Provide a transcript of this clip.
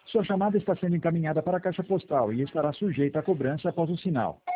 Sua chamada está sendo encaminhada para a caixa postal e estará sujeita a cobrança após o sinal.